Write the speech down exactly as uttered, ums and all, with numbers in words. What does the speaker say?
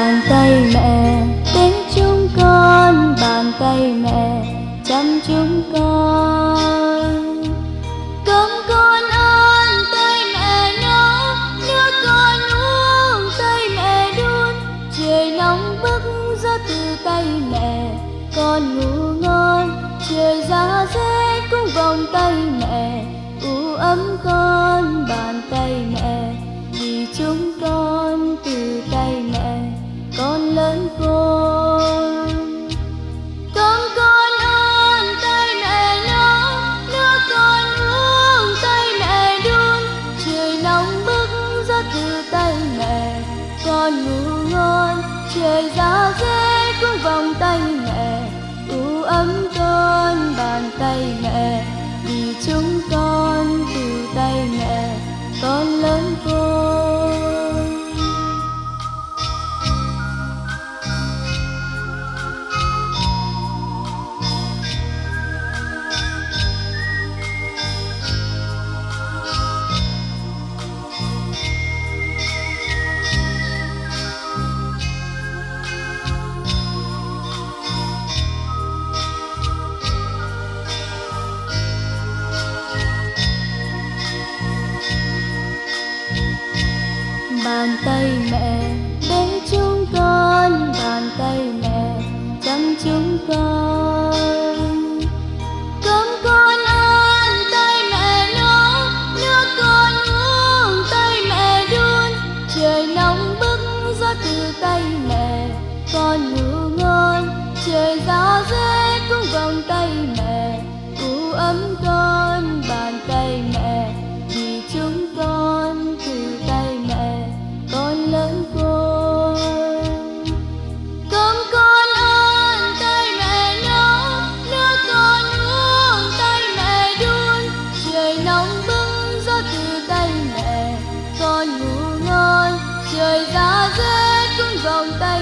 Bàn tay mẹ đến chúng con, bàn tay mẹ chăm chúng con. Cơm con ăn tay mẹ nấu, nước con uống tay mẹ đun. Trời nóng bức gió từ tay mẹ, con ngủ ngon. Trời giá rét cũng vòng tay mẹ, u ấm con bàn tay mẹ. Vì chúng con từ tay mẹ con lớn khôn. Cơm con ăn tay mẹ nấu, nước con uống tay mẹ đun. Trời nóng bức gió từ tay mẹ, con ngủ ngon. Trời giá rét cũng vòng tay mẹ, u ấm con bàn tay mẹ. Vì chúng con từ tay mẹ con lớn khôn. Bàn tay mẹ để chúng con, bàn tay mẹ chăm chúng con. Cơm con ăn tay mẹ nấu, nước con uống tay mẹ đun. Trời nóng bức gió từ tay mẹ, con ngủ ngon. Trời giá rét cũng vòng tay mẹ, u ấm con bàn tay mẹ. Vì chúng con từ tay mẹ con lớn khôn. Cơm con ăn tay mẹ nấu, nước con uống tay mẹ đun. Trời nóng bức gió từ tay mẹ, con ngủ ngon. Trời giá rét cũng vòng tay